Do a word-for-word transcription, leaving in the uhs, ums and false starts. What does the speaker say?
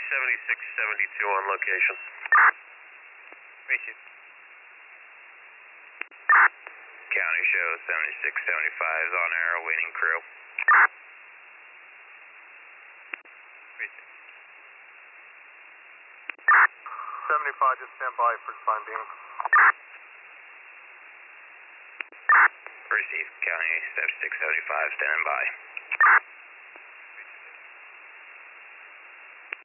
seventy-six seventy-two on location. Receive. County show seventy-six seventy-five is on air, waiting crew. Receive. seventy-five, just stand by for the time being. Receive, County seventy-six seventy-five, standing by.